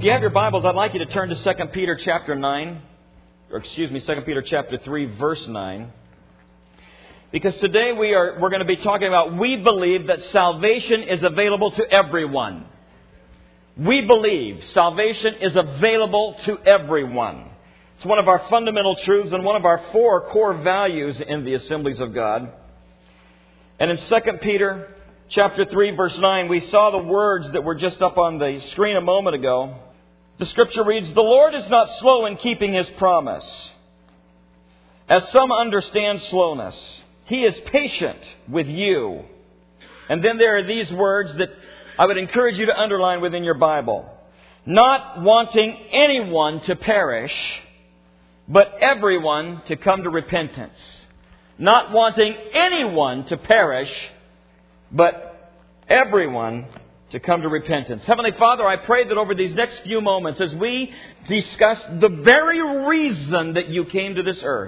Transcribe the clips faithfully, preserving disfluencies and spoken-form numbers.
you have your Bibles, I'd like you to turn to Second Peter chapter nine, or excuse me, Second Peter chapter three, verse nine. Because today we are we're going to be talking about we believe that salvation is available to everyone. We believe salvation is available to everyone. It's one of our fundamental truths and one of our four core values in the Assemblies of God. And in Second Peter chapter three, verse nine, we saw the words that were just up on the screen a moment ago. The Scripture reads, "The Lord is not slow in keeping His promise, as some understand slowness. He is patient with you." And then there are these words that I would encourage you to underline within your Bible. "Not wanting anyone to perish, but everyone to come to repentance." Not wanting anyone to perish, but everyone to come to repentance. Heavenly Father, I pray that over these next few moments, as we discuss the very reason that you came to this earth,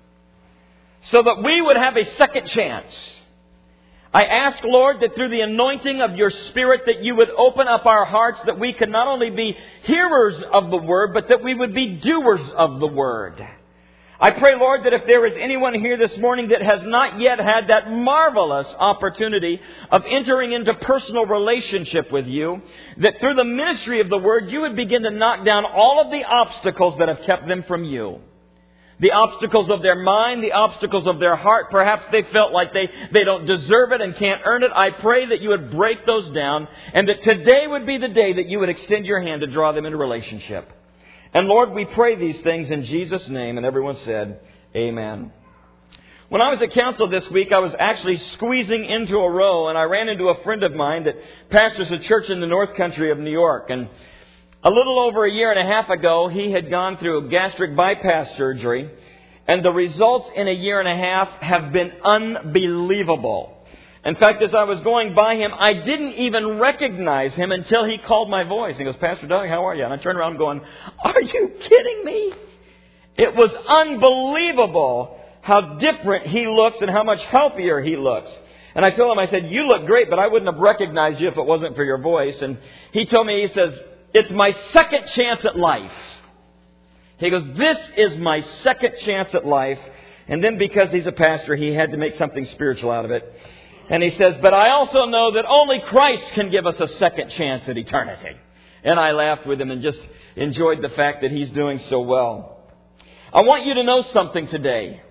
so that we would have a second chance, I ask, Lord, that through the anointing of your Spirit, that you would open up our hearts, that we could not only be hearers of the Word, but that we would be doers of the Word. I pray, Lord, that if there is anyone here this morning that has not yet had that marvelous opportunity of entering into personal relationship with you, that through the ministry of the Word, you would begin to knock down all of the obstacles that have kept them from you. The obstacles of their mind, the obstacles of their heart. Perhaps they felt like they, they don't deserve it and can't earn it. I pray that you would break those down, and that today would be the day that you would extend your hand to draw them into relationship. And Lord, we pray these things in Jesus' name. And everyone said, amen. When I was at council this week, I was actually squeezing into a row, and I ran into a friend of mine that pastors a church in the North Country of New York. And a little over a year and a half ago, he had gone through gastric bypass surgery, and the results in a year and a half have been unbelievable. In fact, as I was going by him, I didn't even recognize him until he called my voice. He goes, "Pastor Doug, how are you?" And I turned around going, "Are you kidding me?" It was unbelievable how different he looks and how much healthier he looks. And I told him, I said, "You look great, but I wouldn't have recognized you if it wasn't for your voice." And he told me, he says, "It's my second chance at life." He goes, "This is my second chance at life." And then because he's a pastor, he had to make something spiritual out of it. And he says, "But I also know that only Christ can give us a second chance at eternity." And I laughed with him and just enjoyed the fact that he's doing so well. I want you to know something today.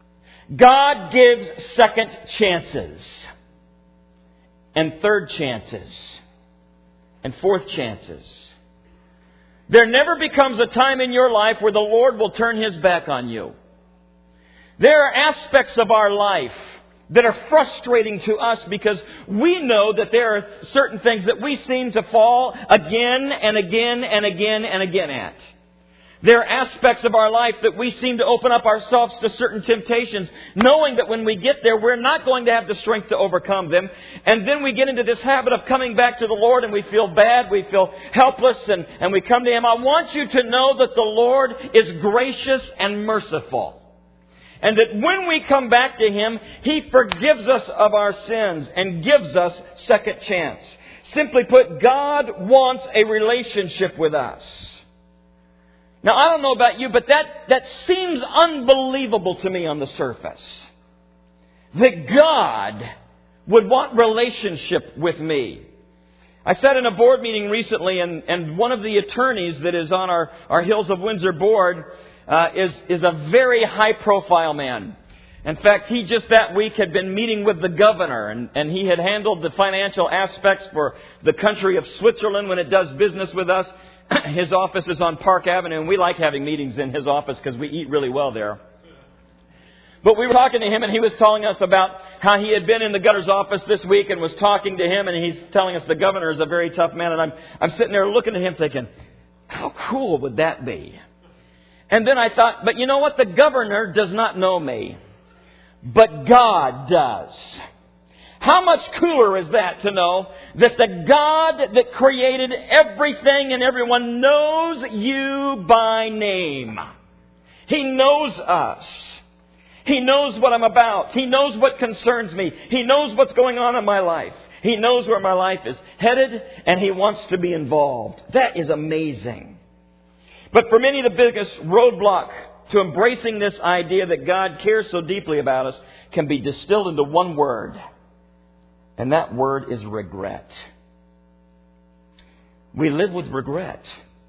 God gives second chances, and third chances, and fourth chances. There never becomes a time in your life where the Lord will turn His back on you. There are aspects of our life that are frustrating to us because we know that there are certain things that we seem to fall again and again and again and again at. There are aspects of our life that we seem to open up ourselves to certain temptations, knowing that when we get there, we're not going to have the strength to overcome them. And then we get into this habit of coming back to the Lord, and we feel bad, we feel helpless, and, and we come to Him. I want you to know that the Lord is gracious and merciful. And that when we come back to Him, He forgives us of our sins and gives us second chance. Simply put, God wants a relationship with us. Now, I don't know about you, but that, that seems unbelievable to me on the surface. That God would want relationship with me. I sat in a board meeting recently, and, and one of the attorneys that is on our, our Hills of Windsor board uh, is, is a very high-profile man. In fact, he just that week had been meeting with the governor, and, and he had handled the financial aspects for the country of Switzerland when it does business with us. His office is on Park Avenue, and we like having meetings in his office because we eat really well there. But we were talking to him, and he was telling us about how he had been in the governor's office this week and was talking to him, and he's telling us the governor is a very tough man. And I'm I'm sitting there looking at him thinking, how cool would that be? And then I thought, but you know what? The governor does not know me, but God does. How much cooler is that to know that the God that created everything and everyone knows you by name. He knows us. He knows what I'm about. He knows what concerns me. He knows what's going on in my life. He knows where my life is headed, and He wants to be involved. That is amazing. But for many, the biggest roadblock to embracing this idea that God cares so deeply about us can be distilled into one word. And that word is regret. We live with regret.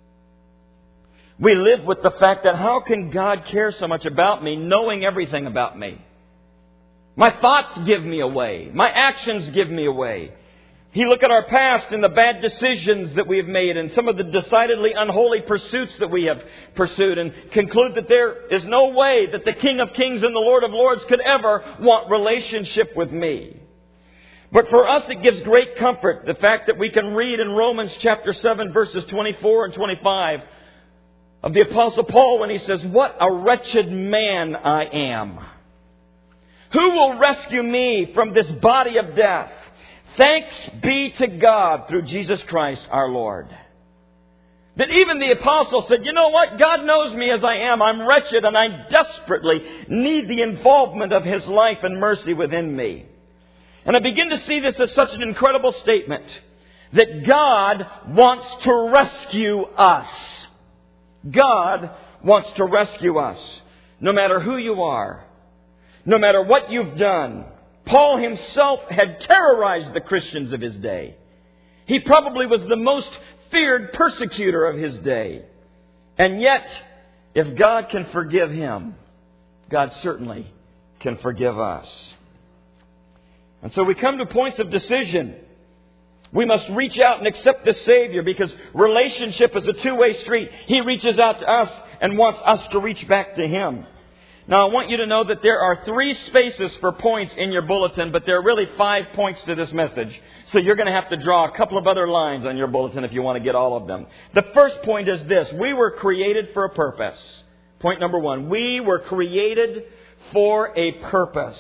We live with the fact that how can God care so much about me, knowing everything about me? My thoughts give me away. My actions give me away. You look at our past and the bad decisions that we have made and some of the decidedly unholy pursuits that we have pursued and conclude that there is no way that the King of Kings and the Lord of Lords could ever want relationship with me. But for us, it gives great comfort, the fact that we can read in Romans chapter seven, verses twenty-four and twenty-five of the Apostle Paul when he says, "What a wretched man I am! Who will rescue me from this body of death? Thanks be to God through Jesus Christ our Lord." That even the apostle said, you know what? God knows me as I am. I'm wretched and I desperately need the involvement of His life and mercy within me. And I begin to see this as such an incredible statement that God wants to rescue us. God wants to rescue us. No matter who you are, no matter what you've done. Paul himself had terrorized the Christians of his day. He probably was the most feared persecutor of his day. And yet, if God can forgive him, God certainly can forgive us. And so we come to points of decision. We must reach out and accept the Savior because relationship is a two-way street. He reaches out to us and wants us to reach back to Him. Now, I want you to know that there are three spaces for points in your bulletin, but there are really five points to this message. So you're going to have to draw a couple of other lines on your bulletin if you want to get all of them. The first point is this. We were created for a purpose. Point number one. We were created for a purpose.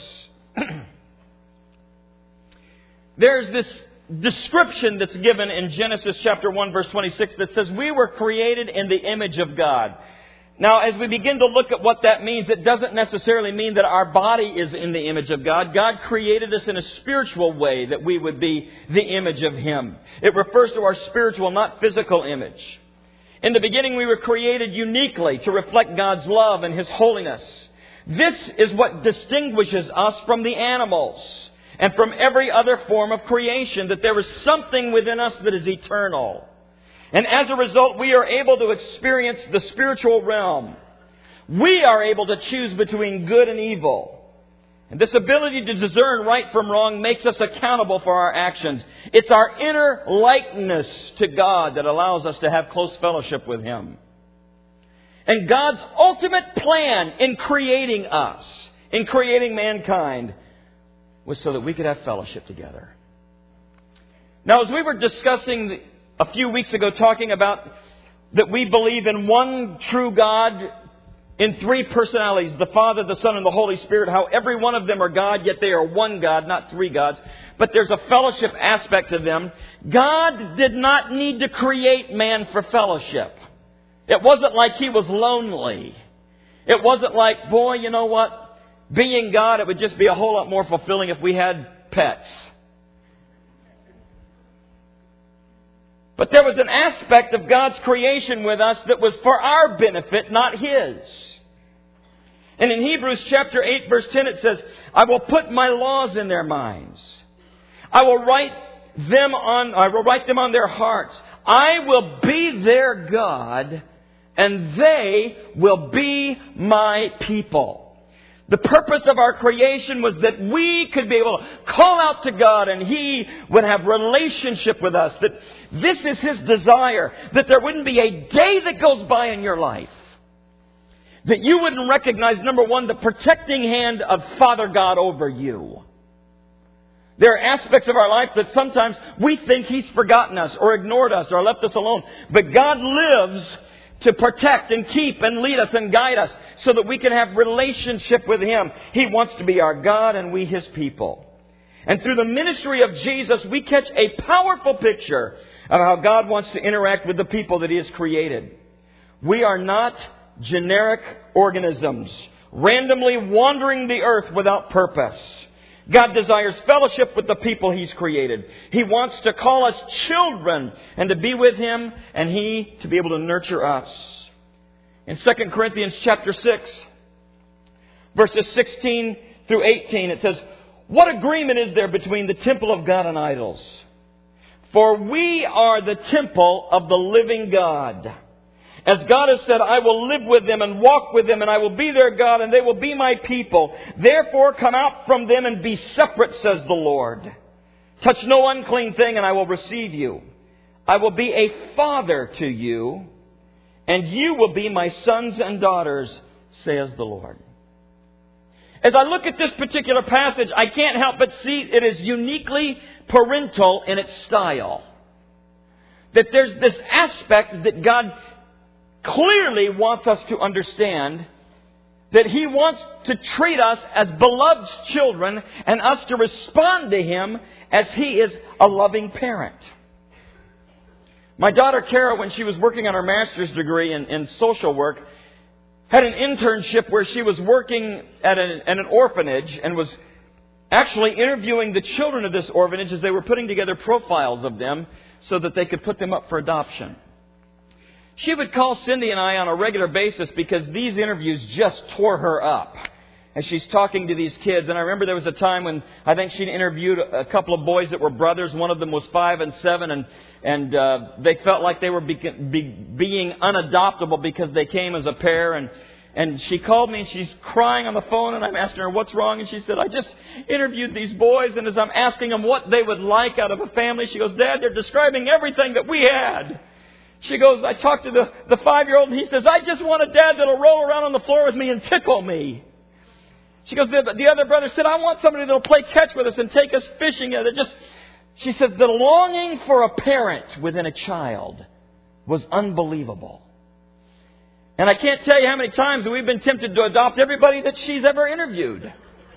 There's this description that's given in Genesis chapter one, verse twenty-six that says we were created in the image of God. Now, as we begin to look at what that means, it doesn't necessarily mean that our body is in the image of God. God created us in a spiritual way that we would be the image of Him. It refers to our spiritual, not physical image. In the beginning, we were created uniquely to reflect God's love and His holiness. This is what distinguishes us from the animals and from every other form of creation, that there is something within us that is eternal. And as a result, we are able to experience the spiritual realm. We are able to choose between good and evil. And this ability to discern right from wrong makes us accountable for our actions. It's our inner likeness to God that allows us to have close fellowship with Him. And God's ultimate plan in creating us, in creating mankind, was so that we could have fellowship together. Now, as we were discussing the a few weeks ago, talking about that we believe in one true God in three personalities, the Father, the Son, and the Holy Spirit, how every one of them are God, yet they are one God, not three gods. But there's a fellowship aspect to them. God did not need to create man for fellowship. It wasn't like He was lonely. It wasn't like, boy, you know what? Being God, it would just be a whole lot more fulfilling if we had pets. But there was an aspect of God's creation with us that was for our benefit, not His. And in Hebrews chapter eight, verse ten, it says, I will put my laws in their minds. I will write them on, I will write them on their hearts. I will be their God, and they will be my people. The purpose of our creation was that we could be able to call out to God and He would have relationship with us. That this is His desire. That there wouldn't be a day that goes by in your life that you wouldn't recognize, number one, the protecting hand of Father God over you. There are aspects of our life that sometimes we think He's forgotten us or ignored us or left us alone. But God lives to protect and keep and lead us and guide us so that we can have relationship with Him. He wants to be our God and we His people. And through the ministry of Jesus, we catch a powerful picture of how God wants to interact with the people that He has created. We are not generic organisms randomly wandering the earth without purpose. God desires fellowship with the people He's created. He wants to call us children and to be with Him, and He to be able to nurture us. In Second Corinthians chapter six, verses sixteen through eighteen, it says, "What agreement is there between the temple of God and idols? For we are the temple of the living God. As God has said, I will live with them and walk with them, and I will be their God, and they will be my people. Therefore come out from them and be separate, says the Lord. Touch no unclean thing, and I will receive you. I will be a father to you, and you will be my sons and daughters, says the Lord." As I look at this particular passage, I can't help but see it is uniquely parental in its style. That there's this aspect that God clearly wants us to understand, that He wants to treat us as beloved children and us to respond to Him as He is a loving parent. My daughter Kara, when she was working on her master's degree in, in social work, had an internship where she was working at an, at an orphanage and was actually interviewing the children of this orphanage as they were putting together profiles of them so that they could put them up for adoption. She would call Cindy and I on a regular basis because these interviews just tore her up as she's talking to these kids. And I remember there was a time when I think she'd interviewed a couple of boys that were brothers. One of them was five and seven, and and uh, they felt like they were be, be, being unadoptable because they came as a pair. And and she called me and she's crying on the phone, and I'm asking her what's wrong, and she said, "I just interviewed these boys, and as I'm asking them what they would like out of a family, she goes, 'Dad, they're describing everything that we had.' She goes, I talked to the, the five-year-old, and he says, 'I just want a dad that'll roll around on the floor with me and tickle me.' She goes, the, the other brother said, 'I want somebody that'll play catch with us and take us fishing.' It just, she says, the longing for a parent within a child was unbelievable. And I can't tell you how many times we've been tempted to adopt everybody that she's ever interviewed.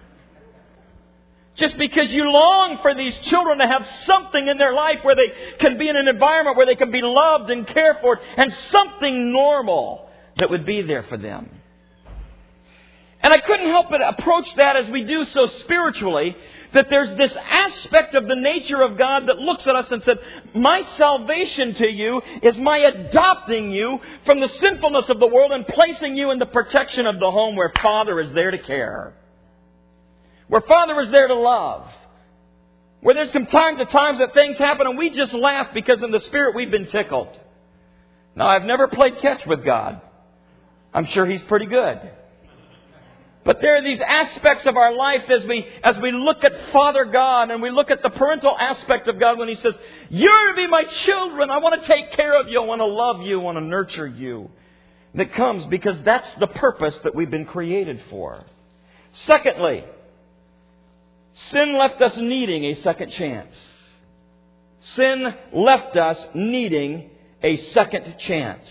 Just because you long for these children to have something in their life where they can be in an environment where they can be loved and cared for, and something normal that would be there for them. And I couldn't help but approach that as we do so spiritually, that there's this aspect of the nature of God that looks at us and said, my salvation to you is my adopting you from the sinfulness of the world and placing you in the protection of the home where Father is there to care. Where Father is there to love. Where there's some time to times that things happen and we just laugh because in the Spirit we've been tickled. Now, I've never played catch with God. I'm sure He's pretty good. But there are these aspects of our life as we as we look at Father God and we look at the parental aspect of God when He says, you're to be my children. I want to take care of you. I want to love you. I want to nurture you. That comes because that's the purpose that we've been created for. Secondly, sin left us needing a second chance. Sin left us needing a second chance.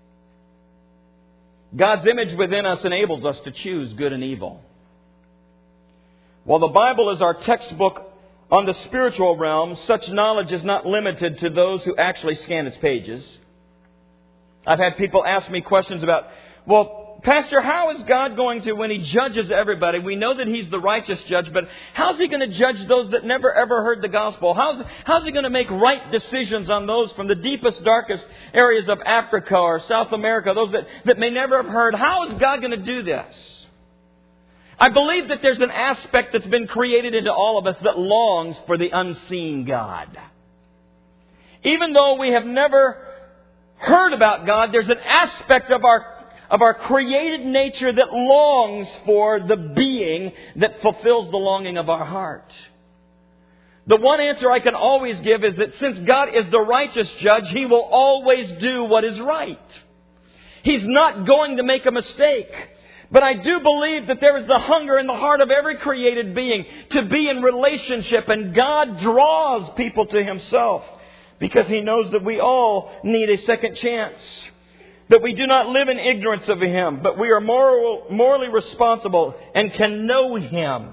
God's image within us enables us to choose good and evil. While the Bible is our textbook on the spiritual realm, such knowledge is not limited to those who actually scan its pages. I've had people ask me questions about, well, Pastor, how is God going to, when He judges everybody, we know that He's the righteous judge, but how's He going to judge those that never ever heard the gospel? How's, how's He going to make right decisions on those from the deepest, darkest areas of Africa or South America, those that, that may never have heard? How is God going to do this? I believe that there's an aspect that's been created into all of us that longs for the unseen God. Even though we have never heard about God, there's an aspect of our of our created nature that longs for the being that fulfills the longing of our heart. The one answer I can always give is that since God is the righteous judge, He will always do what is right. He's not going to make a mistake. But I do believe that there is the hunger in the heart of every created being to be in relationship, and God draws people to Himself because He knows that we all need a second chance. That we do not live in ignorance of Him, but we are moral, morally responsible and can know Him.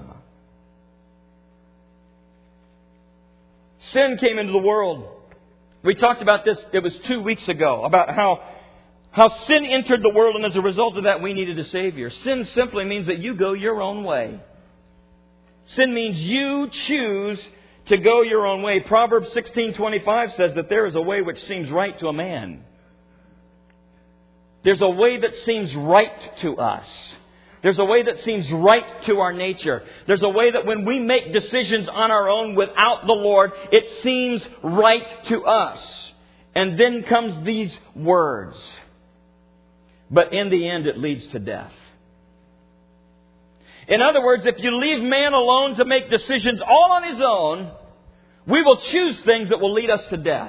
Sin came into the world. We talked about this, it was two weeks ago, about how, how sin entered the world, and as a result of that we needed a Savior. Sin simply means that you go your own way. Sin means you choose to go your own way. Proverbs sixteen twenty-five says that there is a way which seems right to a man. There's a way that seems right to us. There's a way that seems right to our nature. There's a way that when we make decisions on our own without the Lord, it seems right to us. And then comes these words. But in the end, it leads to death. In other words, if you leave man alone to make decisions all on his own, we will choose things that will lead us to death.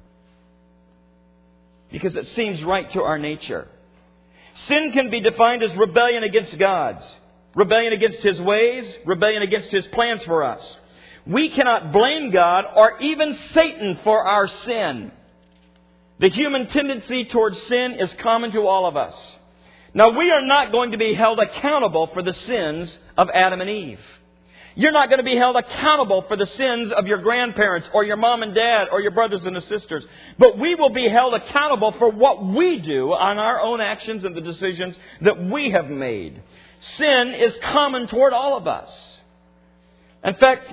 Because it seems right to our nature. Sin can be defined as rebellion against God's, rebellion against His ways, rebellion against His plans for us. We cannot blame God or even Satan for our sin. The human tendency towards sin is common to all of us. Now, we are not going to be held accountable for the sins of Adam and Eve. You're not going to be held accountable for the sins of your grandparents or your mom and dad or your brothers and sisters. But we will be held accountable for what we do on our own actions and the decisions that we have made. Sin is common toward all of us. In fact,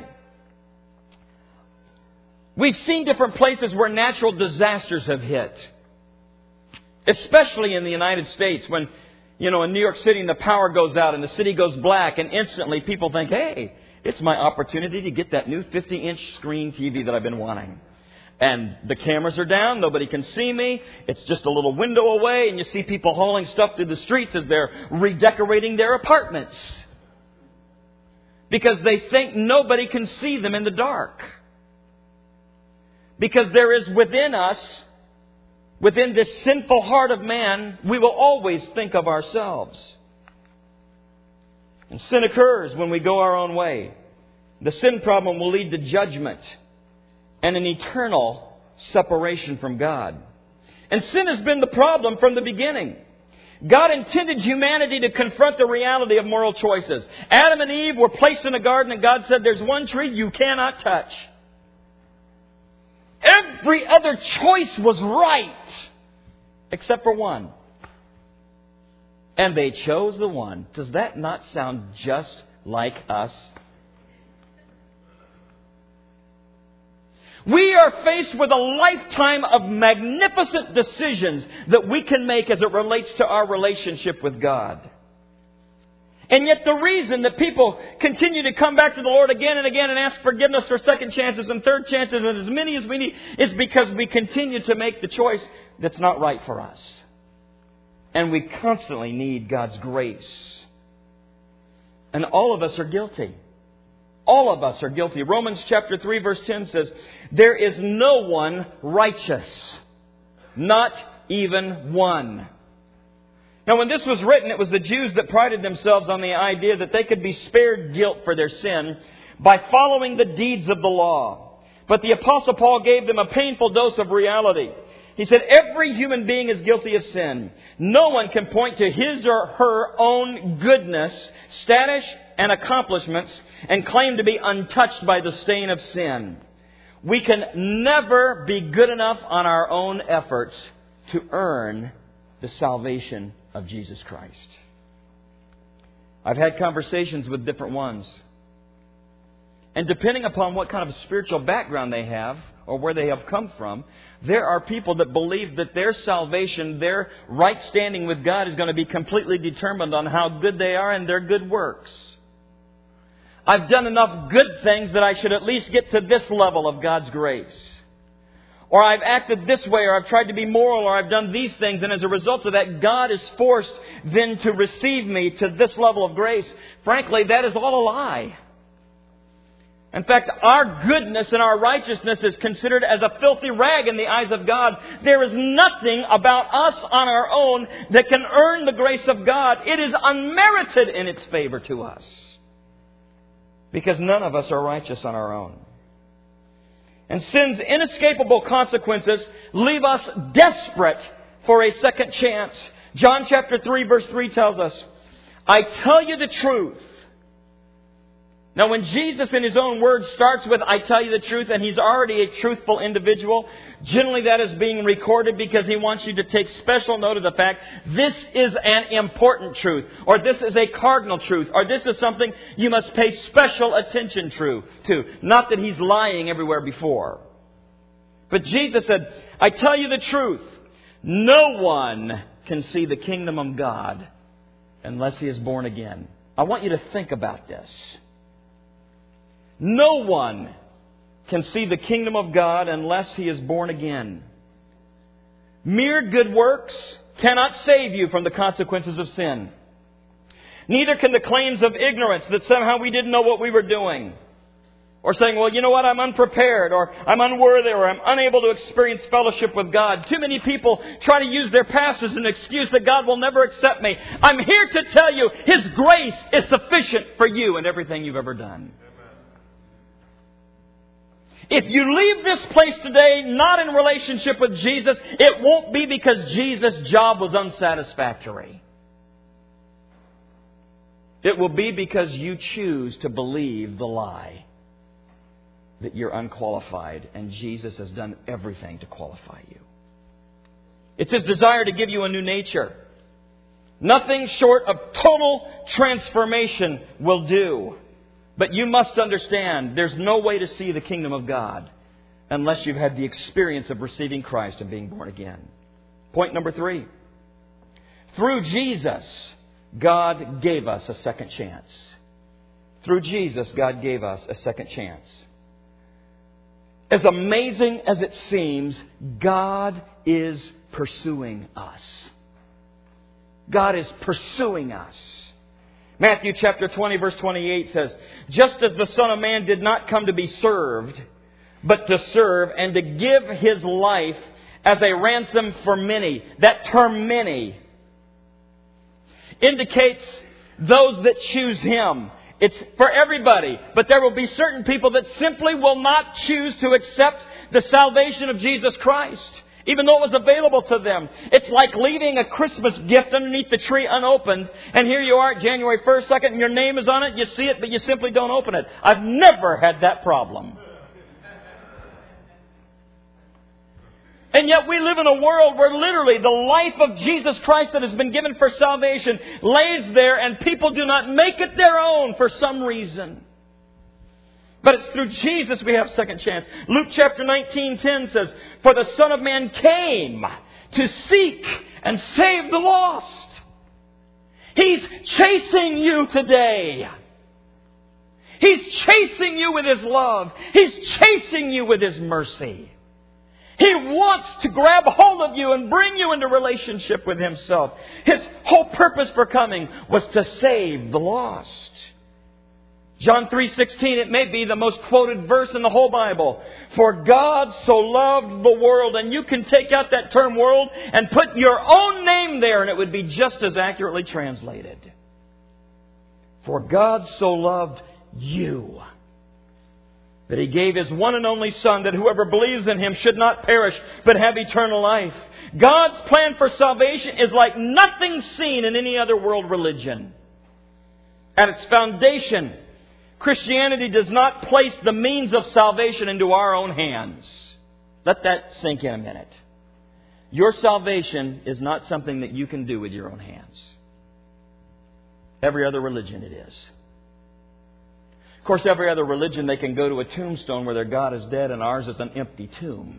we've seen different places where natural disasters have hit. Especially in the United States when, you know, in New York City and the power goes out and the city goes black and instantly people think, hey, it's my opportunity to get that new fifty-inch screen T V that I've been wanting. And the cameras are down. Nobody can see me. It's just a little window away. And you see people hauling stuff through the streets as they're redecorating their apartments. Because they think nobody can see them in the dark. Because there is within us, within this sinful heart of man, we will always think of ourselves. And sin occurs when we go our own way. The sin problem will lead to judgment and an eternal separation from God. And sin has been the problem from the beginning. God intended humanity to confront the reality of moral choices. Adam and Eve were placed in a garden and God said, there's one tree you cannot touch. Every other choice was right except for one. And they chose the one. Does that not sound just like us? We are faced with a lifetime of magnificent decisions that we can make as it relates to our relationship with God. And yet the reason that people continue to come back to the Lord again and again and ask forgiveness for second chances and third chances and as many as we need is because we continue to make the choice that's not right for us. And we constantly need God's grace. And all of us are guilty. All of us are guilty. Romans chapter three verse ten says, there is no one righteous. Not even one. Now when this was written, it was the Jews that prided themselves on the idea that they could be spared guilt for their sin by following the deeds of the law. But the Apostle Paul gave them a painful dose of reality. He said, every human being is guilty of sin. No one can point to his or her own goodness, status, and accomplishments and claim to be untouched by the stain of sin. We can never be good enough on our own efforts to earn the salvation of Jesus Christ. I've had conversations with different ones. And depending upon what kind of spiritual background they have or where they have come from, there are people that believe that their salvation, their right standing with God is going to be completely determined on how good they are and their good works. I've done enough good things that I should at least get to this level of God's grace. Or I've acted this way, or I've tried to be moral, or I've done these things, and as a result of that, God is forced then to receive me to this level of grace. Frankly, that is all a lie. In fact, our goodness and our righteousness is considered as a filthy rag in the eyes of God. There is nothing about us on our own that can earn the grace of God. It is unmerited in its favor to us. Because none of us are righteous on our own. And sin's inescapable consequences leave us desperate for a second chance. John chapter three verse three tells us, I tell you the truth. Now, when Jesus in His own words starts with, I tell you the truth, and He's already a truthful individual, generally that is being recorded because He wants you to take special note of the fact this is an important truth, or this is a cardinal truth, or this is something you must pay special attention to. Not that He's lying everywhere before. But Jesus said, I tell you the truth, no one can see the kingdom of God unless he is born again. I want you to think about this. No one can see the kingdom of God unless he is born again. Mere good works cannot save you from the consequences of sin. Neither can the claims of ignorance that somehow we didn't know what we were doing. Or saying, well, you know what, I'm unprepared, or I'm unworthy, or I'm unable to experience fellowship with God. Too many people try to use their past as an excuse that God will never accept me. I'm here to tell you His grace is sufficient for you and everything you've ever done. If you leave this place today not in relationship with Jesus, it won't be because Jesus' job was unsatisfactory. It will be because you choose to believe the lie that you're unqualified and Jesus has done everything to qualify you. It's His desire to give you a new nature. Nothing short of total transformation will do. But you must understand, there's no way to see the kingdom of God unless you've had the experience of receiving Christ and being born again. Point number three. Through Jesus, God gave us a second chance. Through Jesus, God gave us a second chance. As amazing as it seems, God is pursuing us. God is pursuing us. Matthew chapter twenty verse twenty-eight says, just as the Son of Man did not come to be served, but to serve and to give His life as a ransom for many. That term many indicates those that choose Him. It's for everybody, but there will be certain people that simply will not choose to accept the salvation of Jesus Christ, even though it was available to them. It's like leaving a Christmas gift underneath the tree unopened, and here you are, January first, second, and your name is on it, you see it, but you simply don't open it. I've never had that problem. And yet we live in a world where literally the life of Jesus Christ that has been given for salvation lays there and people do not make it their own for some reason. But it's through Jesus we have second chance. Luke chapter nineteen ten says, for the Son of Man came to seek and save the lost. He's chasing you today. He's chasing you with His love. He's chasing you with His mercy. He wants to grab hold of you and bring you into relationship with Himself. His whole purpose for coming was to save the lost. John three sixteen, it may be the most quoted verse in the whole Bible. For God so loved the world, and you can take out that term world and put your own name there and it would be just as accurately translated. For God so loved you, that He gave His one and only Son, that whoever believes in Him should not perish, but have eternal life. God's plan for salvation is like nothing seen in any other world religion. At its foundation, Christianity does not place the means of salvation into our own hands. Let that sink in a minute. Your salvation is not something that you can do with your own hands. Every other religion it is. Of course, every other religion, they can go to a tombstone where their God is dead, and ours is an empty tomb.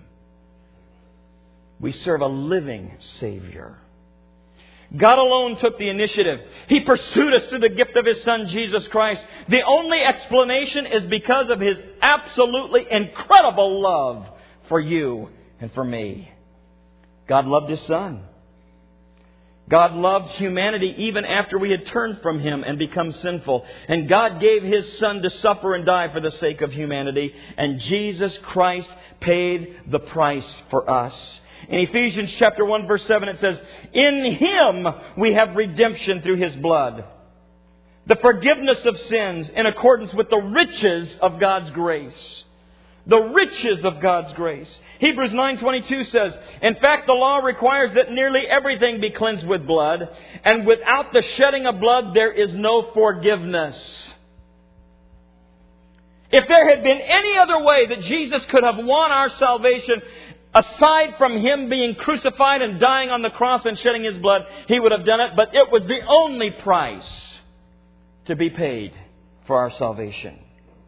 We serve a living Savior. God alone took the initiative. He pursued us through the gift of His Son, Jesus Christ. The only explanation is because of His absolutely incredible love for you and for me. God loved His Son. God loved humanity even after we had turned from Him and become sinful. And God gave His Son to suffer and die for the sake of humanity. And Jesus Christ paid the price for us. In Ephesians chapter one verse seven it says, in Him we have redemption through His blood, the forgiveness of sins in accordance with the riches of God's grace. The riches of God's grace. Hebrews nine twenty-two says, in fact, the law requires that nearly everything be cleansed with blood, and without the shedding of blood there is no forgiveness. If there had been any other way that Jesus could have won our salvation, aside from Him being crucified and dying on the cross and shedding His blood, He would have done it. But it was the only price to be paid for our salvation.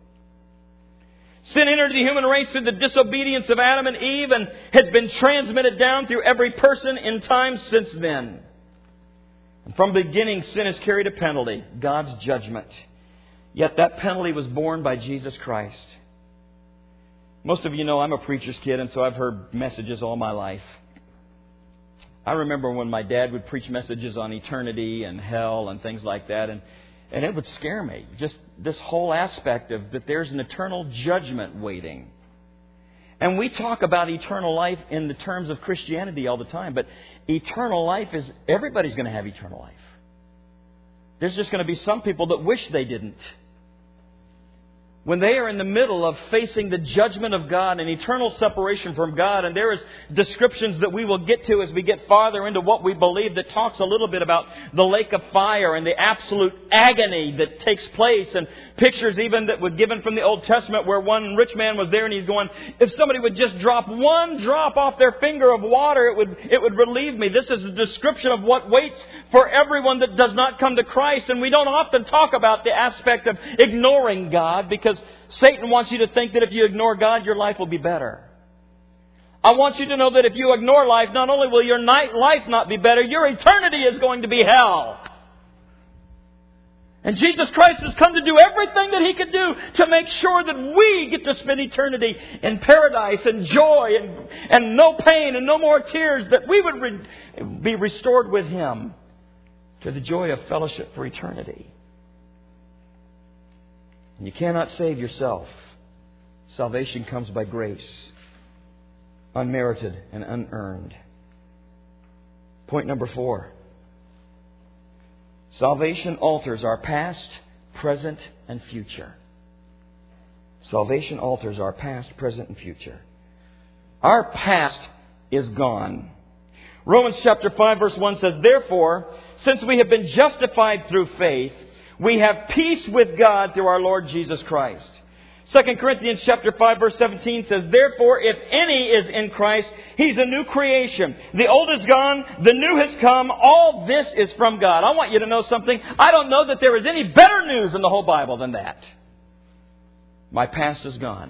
Sin entered the human race through the disobedience of Adam and Eve and has been transmitted down through every person in time since then. And from the beginning, sin has carried a penalty, God's judgment. Yet that penalty was borne by Jesus Christ. Most of you know I'm a preacher's kid, and so I've heard messages all my life. I remember when my dad would preach messages on eternity and hell and things like that, and And it would scare me. Just this whole aspect of that there's an eternal judgment waiting. And we talk about eternal life in the terms of Christianity all the time. But eternal life is, everybody's going to have eternal life. There's just going to be some people that wish they didn't. When they are in the middle of facing the judgment of God and eternal separation from God, and there is descriptions that we will get to as we get farther into what we believe that talks a little bit about the lake of fire and the absolute agony that takes place, and pictures even that were given from the Old Testament where one rich man was there and he's going, if somebody would just drop one drop off their finger of water, it would, it would relieve me. This is a description of what waits for everyone that does not come to Christ. And we don't often talk about the aspect of ignoring God, because Satan wants you to think that if you ignore God, your life will be better. I want you to know that if you ignore life, not only will your night life not be better, your eternity is going to be hell. And Jesus Christ has come to do everything that He could do to make sure that we get to spend eternity in paradise and joy and, and no pain and no more tears, that we would re- be restored with Him to the joy of fellowship for eternity. And you cannot save yourself. Salvation comes by grace, unmerited and unearned. Point number four. Salvation alters our past, present, and future. Salvation alters our past, present, and future. Our past is gone. Romans chapter five verse one says, therefore, since we have been justified through faith, we have peace with God through our Lord Jesus Christ. Second Corinthians chapter five verse seventeen says, therefore, if any is in Christ, he's a new creation. The old is gone, the new has come. All this is from God. I want you to know something. I don't know that there is any better news in the whole Bible than that. My past is gone.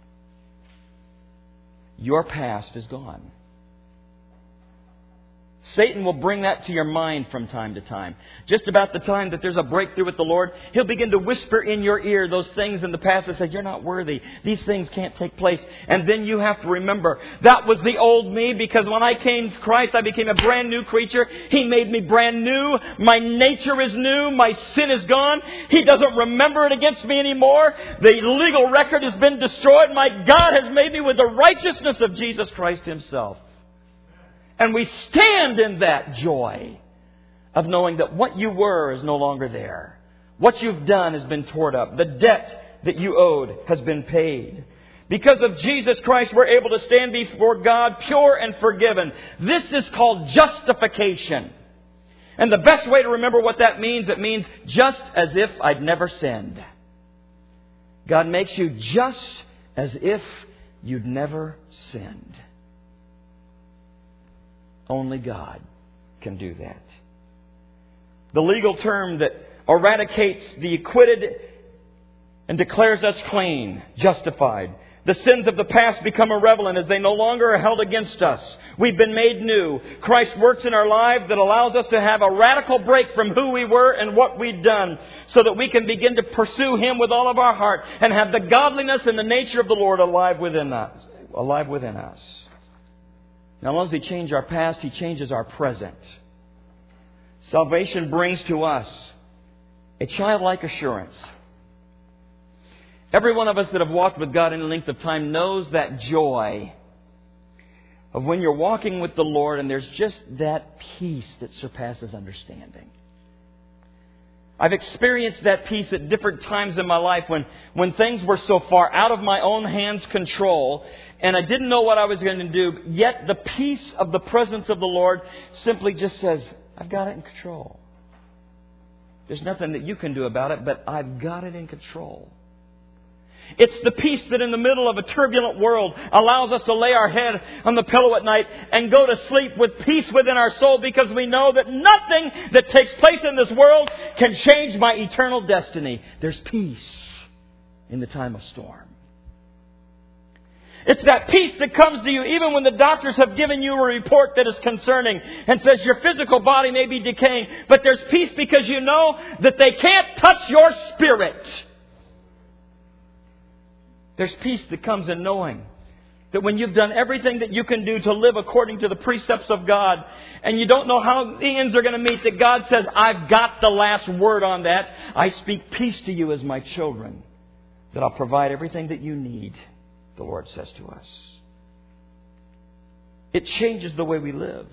Your past is gone. Satan will bring that to your mind from time to time. Just about the time that there's a breakthrough with the Lord, he'll begin to whisper in your ear those things in the past that said, you're not worthy. These things can't take place. And then you have to remember, that was the old me, because when I came to Christ, I became a brand new creature. He made me brand new. My nature is new. My sin is gone. He doesn't remember it against me anymore. The legal record has been destroyed. My God has made me with the righteousness of Jesus Christ Himself. And we stand in that joy of knowing that what you were is no longer there. What you've done has been torn up. The debt that you owed has been paid. Because of Jesus Christ, we're able to stand before God pure and forgiven. This is called justification. And the best way to remember what that means, it means just as if I'd never sinned. God makes you just as if you'd never sinned. Only God can do that. The legal term that eradicates the acquitted and declares us clean, justified. The sins of the past become irrelevant as they no longer are held against us. We've been made new. Christ works in our lives that allows us to have a radical break from who we were and what we'd done, so that we can begin to pursue Him with all of our heart and have the godliness and the nature of the Lord alive within us. Alive within us. Not only does He change our past, He changes our present. Salvation brings to us a childlike assurance. Every one of us that have walked with God any length of time knows that joy of when you're walking with the Lord and there's just that peace that surpasses understanding. I've experienced that peace at different times in my life when, when things were so far out of my own hands' control and I didn't know what I was going to do. Yet the peace of the presence of the Lord simply just says, I've got it in control. There's nothing that you can do about it, but I've got it in control. It's the peace that in the middle of a turbulent world allows us to lay our head on the pillow at night and go to sleep with peace within our soul, because we know that nothing that takes place in this world can change my eternal destiny. There's peace in the time of storm. It's that peace that comes to you even when the doctors have given you a report that is concerning and says your physical body may be decaying. But there's peace because you know that they can't touch your spirit. There's peace that comes in knowing that when you've done everything that you can do to live according to the precepts of God, and you don't know how the ends are going to meet, that God says, I've got the last word on that. I speak peace to you as my children, that I'll provide everything that you need, the Lord says to us. It changes the way we live.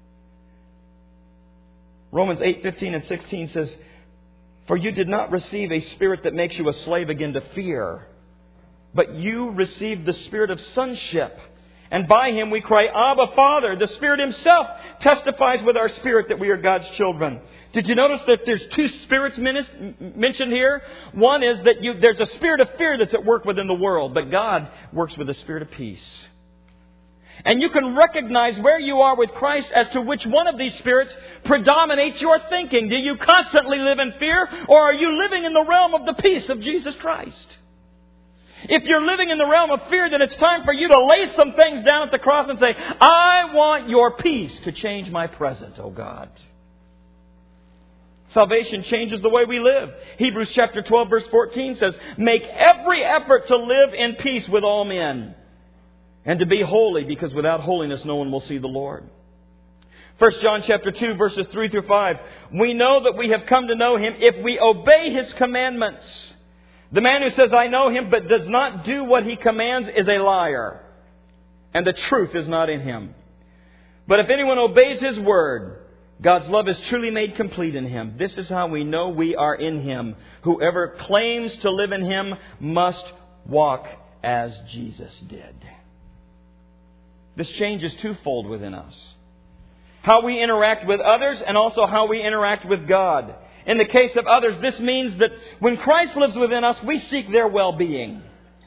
Romans eight fifteen and sixteen says, for you did not receive a spirit that makes you a slave again to fear, but you received the spirit of sonship. And by Him we cry, Abba, Father. The Spirit Himself testifies with our spirit that we are God's children. Did you notice that there's two spirits mentioned here? One is that you, there's a spirit of fear that's at work within the world, but God works with a spirit of peace. And you can recognize where you are with Christ as to which one of these spirits predominates your thinking. Do you constantly live in fear, or are you living in the realm of the peace of Jesus Christ? If you're living in the realm of fear, then it's time for you to lay some things down at the cross and say, I want your peace to change my present, oh God. Salvation changes the way we live. Hebrews chapter twelve verse fourteen says, make every effort to live in peace with all men and to be holy, because without holiness no one will see the Lord. First John chapter two verses three through five. We know that we have come to know Him if we obey His commandments. The man who says, I know Him, but does not do what He commands is a liar, and the truth is not in him. But if anyone obeys His word, God's love is truly made complete in him. This is how we know we are in Him. Whoever claims to live in Him must walk as Jesus did. This change is twofold within us. How we interact with others, and also how we interact with God. In the case of others, this means that when Christ lives within us, we seek their well-being.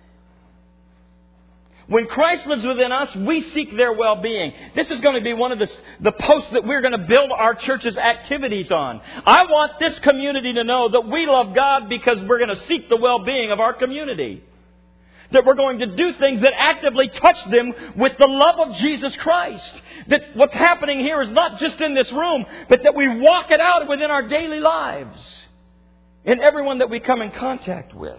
When Christ lives within us, we seek their well-being. This is going to be one of the, the posts that we're going to build our church's activities on. I want this community to know that we love God because we're going to seek the well-being of our community. That we're going to do things that actively touch them with the love of Jesus Christ. That what's happening here is not just in this room, but that we walk it out within our daily lives. In everyone that we come in contact with.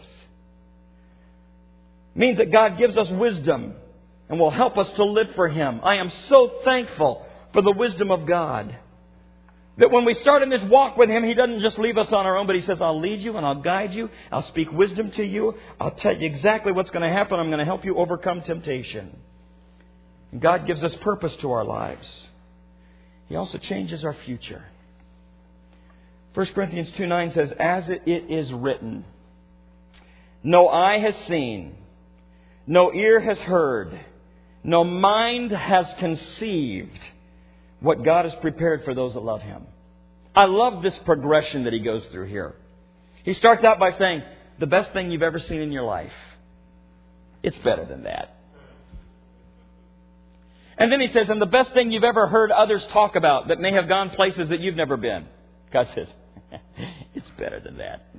It means that God gives us wisdom and will help us to live for Him. I am so thankful for the wisdom of God. That when we start in this walk with Him, He doesn't just leave us on our own, but He says, I'll lead you and I'll guide you. I'll speak wisdom to you. I'll tell you exactly what's going to happen. I'm going to help you overcome temptation. And God gives us purpose to our lives. He also changes our future. First Corinthians two nine says, as it is written, no eye has seen, no ear has heard, no mind has conceived what God has prepared for those that love Him. I love this progression that he goes through here. He starts out by saying, the best thing you've ever seen in your life. It's better than that. And then he says, and the best thing you've ever heard others talk about that may have gone places that you've never been. God says, it's better than that.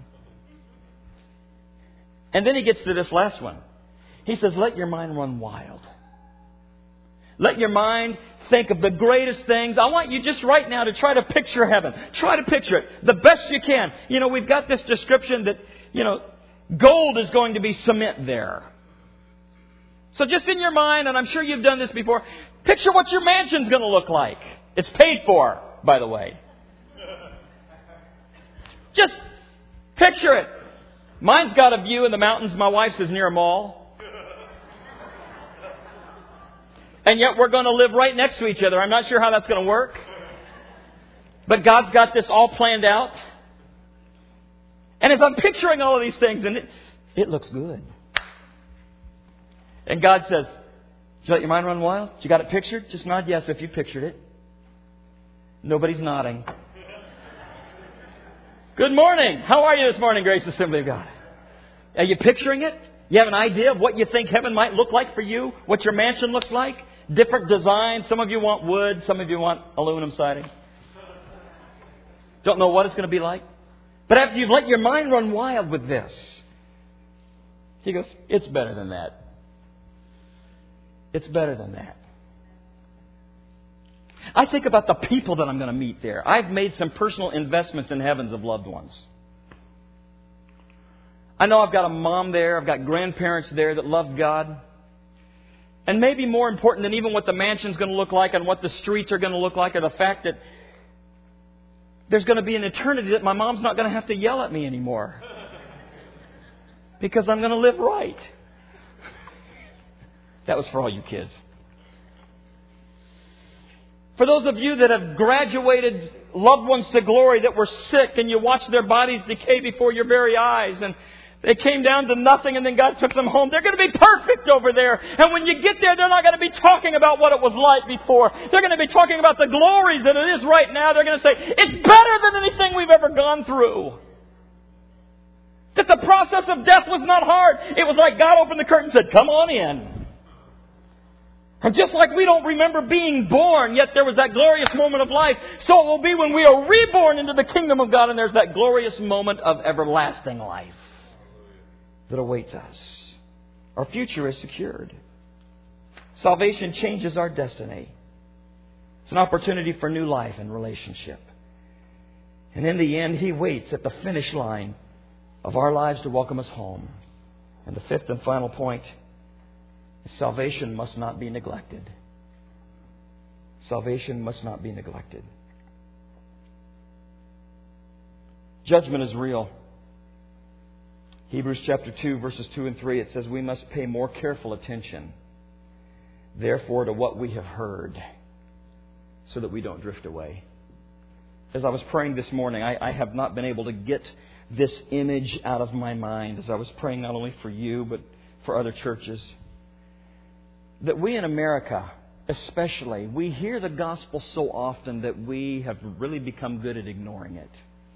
And then he gets to this last one. He says, let your mind run wild. Let your mind think of the greatest things. I want you just right now to try to picture heaven. Try to picture it the best you can. You know, we've got this description that, you know, gold is going to be cement there. So just in your mind, and I'm sure you've done this before, picture what your mansion's going to look like. It's paid for, by the way. Just picture it. Mine's got a view in the mountains. My wife's is near a mall. And yet we're going to live right next to each other. I'm not sure how that's going to work. But God's got this all planned out. And as I'm picturing all of these things, and it, it looks good. And God says, did you let your mind run wild? You got it pictured? Just nod yes if you pictured it. Nobody's nodding. Good morning. How are you this morning, Grace Assembly of God? Are you picturing it? You have an idea of what you think heaven might look like for you? What your mansion looks like? Different designs. Some of you want wood. Some of you want aluminum siding. Don't know what it's going to be like. But after you've let your mind run wild with this, he goes, it's better than that. It's better than that. I think about the people that I'm going to meet there. I've made some personal investments in heavens of loved ones. I know I've got a mom there. I've got grandparents there that love God. And maybe more important than even what the mansion's going to look like and what the streets are going to look like are the fact that there's going to be an eternity that my mom's not going to have to yell at me anymore. Because I'm going to live right. That was for all you kids. For those of you that have graduated loved ones to glory that were sick and you watched their bodies decay before your very eyes and they came down to nothing and then God took them home. They're going to be perfect over there. And when you get there, they're not going to be talking about what it was like before. They're going to be talking about the glories that it is right now. They're going to say, it's better than anything we've ever gone through. That the process of death was not hard. It was like God opened the curtain and said, come on in. And just like we don't remember being born, yet there was that glorious moment of life, so it will be when we are reborn into the kingdom of God and there's that glorious moment of everlasting life that awaits us. Our future is secured. Salvation changes our destiny. It's an opportunity for new life and relationship. And in the end, He waits at the finish line of our lives to welcome us home. And the fifth and final point, salvation must not be neglected. Salvation must not be neglected. Judgment is real. Hebrews chapter two, verses two and three, it says we must pay more careful attention, therefore, to what we have heard, so that we don't drift away. As I was praying this morning, I, I have not been able to get this image out of my mind as I was praying not only for you, but for other churches. That we in America, especially, we hear the gospel so often that we have really become good at ignoring it.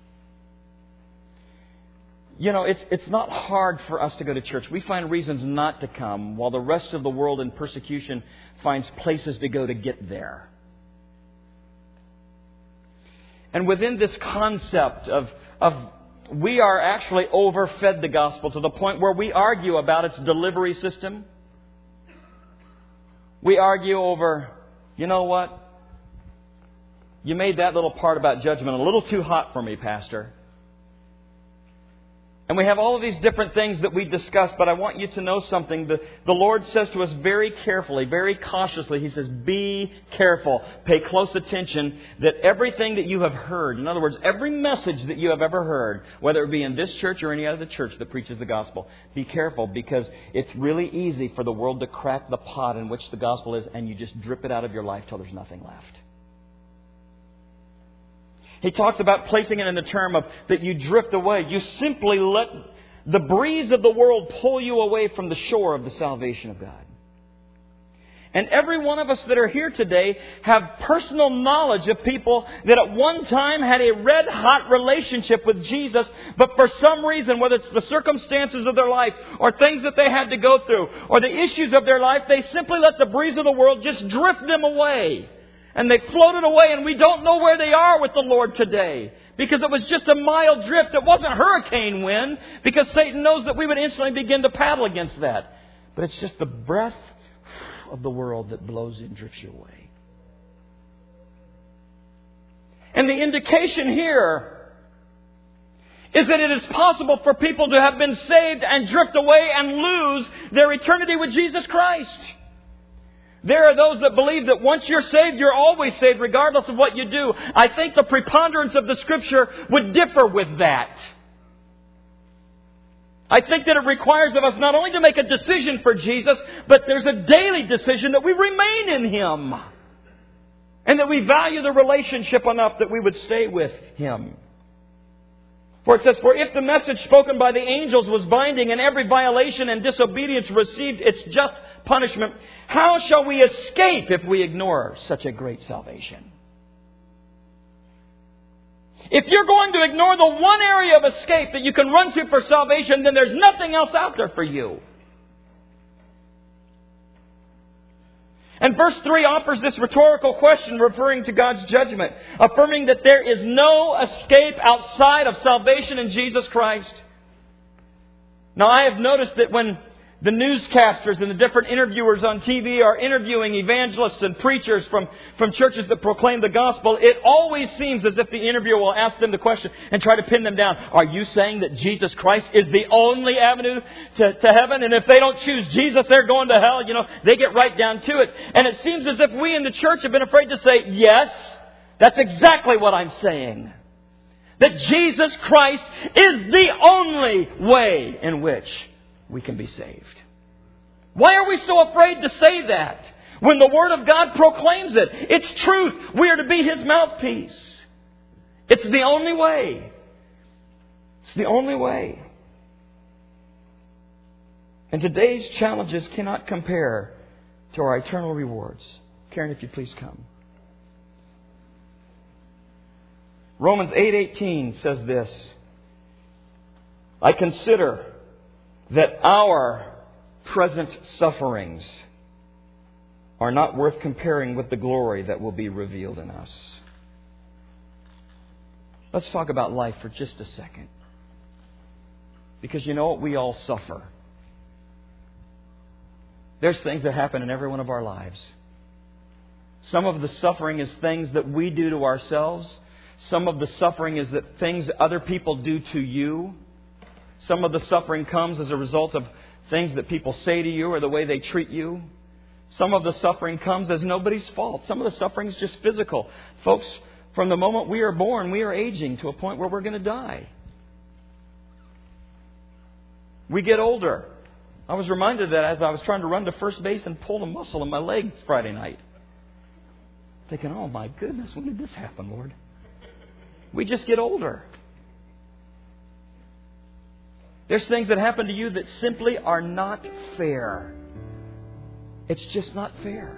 You know, it's it's not hard for us to go to church. We find reasons not to come, while the rest of the world in persecution finds places to go to get there. And within this concept of, of we are actually overfed the gospel to the point where we argue about its delivery system. We argue over, you know what? You made that little part about judgment a little too hot for me, Pastor. And we have all of these different things that we discuss, but I want you to know something. The, the Lord says to us very carefully, very cautiously, He says, be careful. Pay close attention that everything that you have heard, in other words, every message that you have ever heard, whether it be in this church or any other church that preaches the gospel, be careful, because it's really easy for the world to crack the pot in which the gospel is and you just drip it out of your life till there's nothing left. He talks about placing it in the term of that you drift away. You simply let the breeze of the world pull you away from the shore of the salvation of God. And every one of us that are here today have personal knowledge of people that at one time had a red-hot relationship with Jesus, but for some reason, whether it's the circumstances of their life or things that they had to go through or the issues of their life, they simply let the breeze of the world just drift them away. And they floated away, and we don't know where they are with the Lord today. Because it was just a mild drift. It wasn't hurricane wind. Because Satan knows that we would instantly begin to paddle against that. But it's just the breath of the world that blows and drifts you away. And the indication here is that it is possible for people to have been saved and drift away and lose their eternity with Jesus Christ. There are those that believe that once you're saved, you're always saved, regardless of what you do. I think the preponderance of the Scripture would differ with that. I think that it requires of us not only to make a decision for Jesus, but there's a daily decision that we remain in Him. And that we value the relationship enough that we would stay with Him. For it says, for if the message spoken by the angels was binding and every violation and disobedience received its just punishment, how shall we escape if we ignore such a great salvation? If you're going to ignore the one area of escape that you can run to for salvation, then there's nothing else out there for you. And verse three offers this rhetorical question referring to God's judgment, affirming that there is no escape outside of salvation in Jesus Christ. Now, I have noticed that when the newscasters and the different interviewers on T V are interviewing evangelists and preachers from, from churches that proclaim the gospel, it always seems as if the interviewer will ask them the question and try to pin them down. Are you saying that Jesus Christ is the only avenue to, to heaven? And if they don't choose Jesus, they're going to hell? You know, they get right down to it. And it seems as if we in the church have been afraid to say, yes, that's exactly what I'm saying. That Jesus Christ is the only way in which we can be saved. Why are we so afraid to say that when the Word of God proclaims it? It's truth. We are to be His mouthpiece. It's the only way. It's the only way. And today's challenges cannot compare to our eternal rewards. Karen, if you please come. Romans eight eighteen says this. I consider that our present sufferings are not worth comparing with the glory that will be revealed in us. Let's talk about life for just a second. Because you know what? We all suffer. There's things that happen in every one of our lives. Some of the suffering is things that we do to ourselves. Some of the suffering is that things other people do to you. Some of the suffering comes as a result of things that people say to you or the way they treat you. Some of the suffering comes as nobody's fault. Some of the suffering is just physical. Folks, from the moment we are born, we are aging to a point where we're going to die. We get older. I was reminded of that as I was trying to run to first base and pulled a muscle in my leg Friday night. Thinking, oh my goodness, when did this happen, Lord? We just get older. There's things that happen to you that simply are not fair. It's just not fair.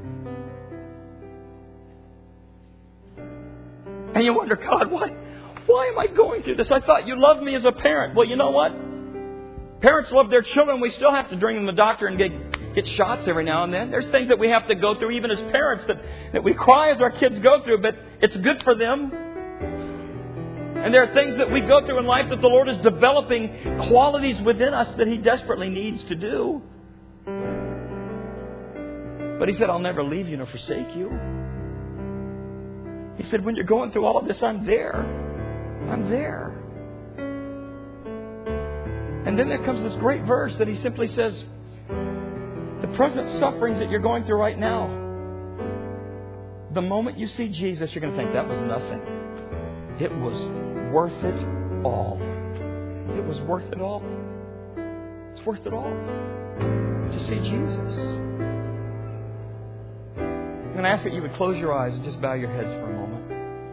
And you wonder, God, why, why am I going through this? I thought you loved me as a parent. Well, you know what? Parents love their children. We still have to bring them to the doctor and get, get shots every now and then. There's things that we have to go through, even as parents, that, that we cry as our kids go through, but it's good for them. And there are things that we go through in life that the Lord is developing qualities within us that He desperately needs to do. But He said, I'll never leave you nor forsake you. He said, when you're going through all of this, I'm there. I'm there. And then there comes this great verse that He simply says, the present sufferings that you're going through right now, the moment you see Jesus, you're going to think that was nothing. It was worth it all. It was worth it all. It's worth it all to see Jesus. I'm going to ask that you would close your eyes and just bow your heads for a moment.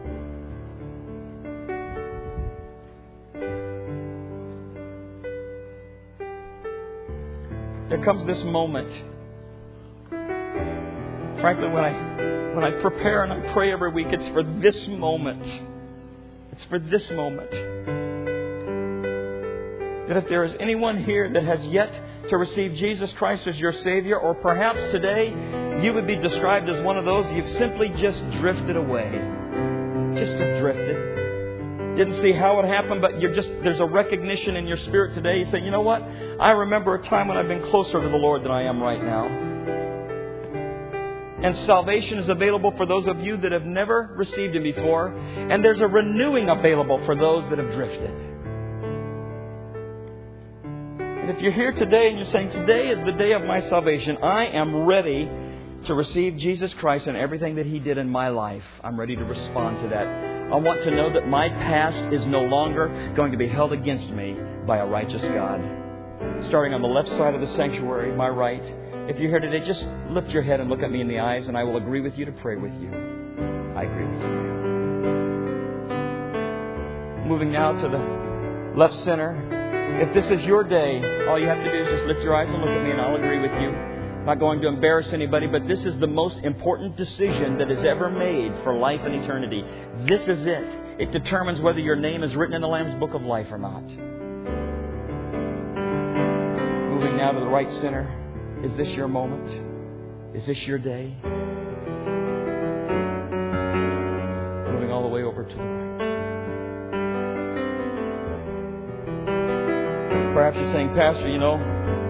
There comes this moment. Frankly, when I when I prepare and I pray every week, it's for this moment. It's for this moment. That if there is anyone here that has yet to receive Jesus Christ as your Savior, or perhaps today you would be described as one of those, you've simply just drifted away. Just drifted. Didn't see how it happened, but you're just there's a recognition in your spirit today. You say, you know what? I remember a time when I've been closer to the Lord than I am right now. And salvation is available for those of you that have never received Him before. And there's a renewing available for those that have drifted. And if you're here today and you're saying, today is the day of my salvation, I am ready to receive Jesus Christ and everything that He did in my life. I'm ready to respond to that. I want to know that my past is no longer going to be held against me by a righteous God. Starting on the left side of the sanctuary, my right. If you're here today, just lift your head and look at me in the eyes, and I will agree with you to pray with you. I agree with you. Moving now to the left center. If this is your day, all you have to do is just lift your eyes and look at me, and I'll agree with you. I'm not going to embarrass anybody, but this is the most important decision that is ever made for life and eternity. This is it. It determines whether your name is written in the Lamb's Book of Life or not. Moving now to the right center. Is this your moment? Is this your day? Moving all the way over to the right. Perhaps you're saying, Pastor, you know,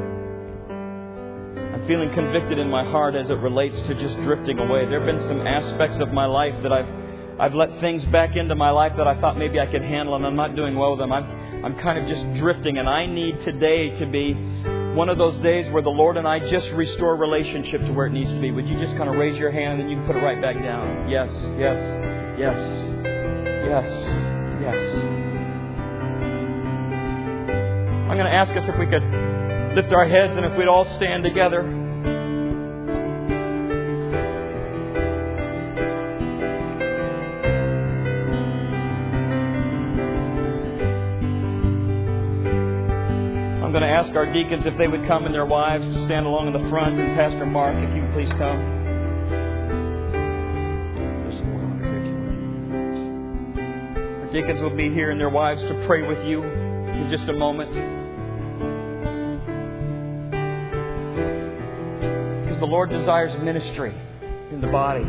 I'm feeling convicted in my heart as it relates to just drifting away. There have been some aspects of my life that I've I've let things back into my life that I thought maybe I could handle, and I'm not doing well with them. I'm I'm kind of just drifting, and I need today to be one of those days where the Lord and I just restore relationship to where it needs to be. Would you just kind of raise your hand and then you can put it right back down? Yes, yes, yes, yes, yes. I'm going to ask us if we could lift our heads and if we'd all stand together. I'm going to ask our deacons if they would come and their wives to stand along in the front. And Pastor Mark, if you would please come. Our deacons will be here and their wives to pray with you in just a moment. Because the Lord desires ministry in the body.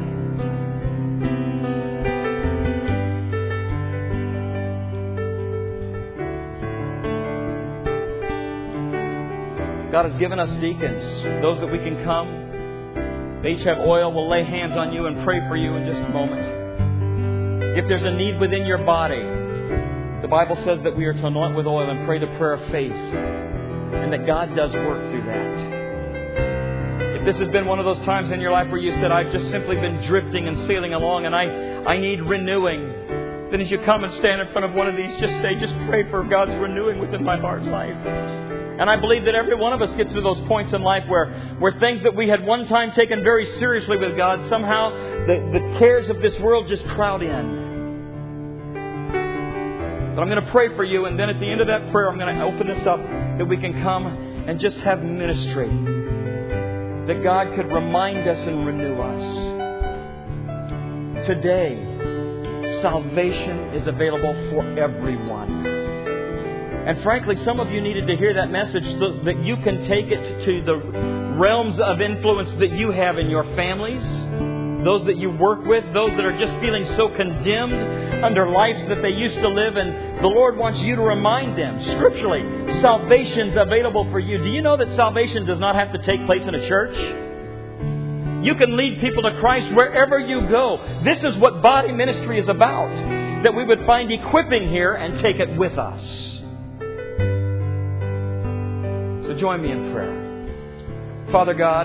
God has given us deacons, those that we can come. They each have oil. We'll lay hands on you and pray for you in just a moment. If there's a need within your body, the Bible says that we are to anoint with oil and pray the prayer of faith, and that God does work through that. If this has been one of those times in your life where you said, I've just simply been drifting and sailing along and I, I need renewing, then as you come and stand in front of one of these, just say, just pray for God's renewing within my heart's life. And I believe that every one of us gets to those points in life where, where things that we had one time taken very seriously with God, somehow the, the cares of this world just crowd in. But I'm going to pray for you, and then at the end of that prayer, I'm going to open this up that we can come and just have ministry. That God could remind us and renew us. Today, salvation is available for everyone. And frankly, some of you needed to hear that message so that you can take it to the realms of influence that you have in your families, those that you work with, those that are just feeling so condemned under lives that they used to live. And the Lord wants you to remind them, scripturally, salvation's available for you. Do you know that salvation does not have to take place in a church? You can lead people to Christ wherever you go. This is what body ministry is about. That we would find equipping here and take it with us. So join me in prayer. Father God,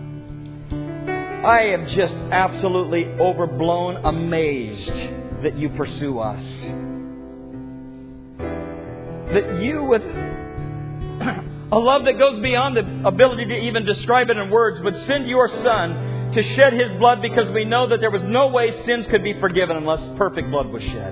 I am just absolutely overblown, amazed that you pursue us. That you, with a love that goes beyond the ability to even describe it in words, would send your Son to shed His blood, because we know that there was no way sins could be forgiven unless perfect blood was shed.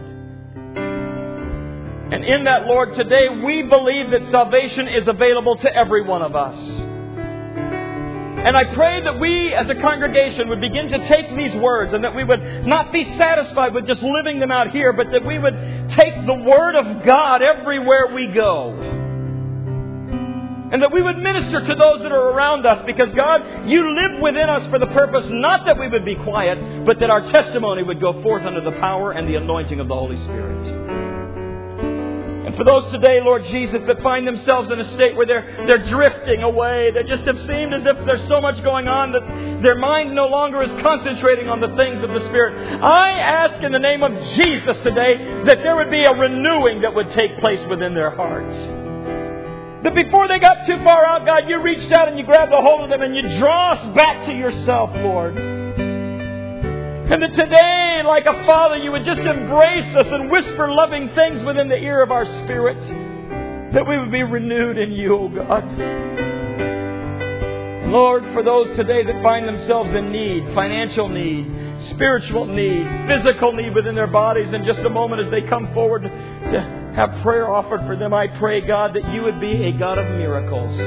And in that, Lord, today we believe that salvation is available to every one of us. And I pray that we as a congregation would begin to take these words, and that we would not be satisfied with just living them out here, but that we would take the Word of God everywhere we go. And that we would minister to those that are around us, because God, you live within us for the purpose not that we would be quiet, but that our testimony would go forth under the power and the anointing of the Holy Spirit. And for those today, Lord Jesus, that find themselves in a state where they're, they're drifting away, they just have seemed as if there's so much going on that their mind no longer is concentrating on the things of the Spirit. I ask in the name of Jesus today that there would be a renewing that would take place within their hearts. That before they got too far out, God, you reached out and you grabbed a hold of them and you draw us back to yourself, Lord. And that today, like a father, you would just embrace us and whisper loving things within the ear of our spirit. That we would be renewed in you, O God. Lord, for those today that find themselves in need, financial need, spiritual need, physical need within their bodies, in just a moment as they come forward to have prayer offered for them, I pray, God, that you would be a God of miracles.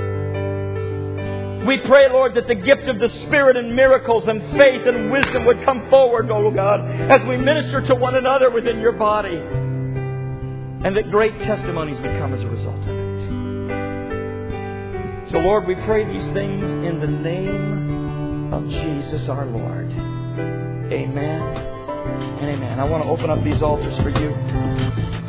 We pray, Lord, that the gift of the Spirit and miracles and faith and wisdom would come forward, oh God, as we minister to one another within your body. And that great testimonies would come as a result of it. So, Lord, we pray these things in the name of Jesus our Lord. Amen and amen. I want to open up these altars for you.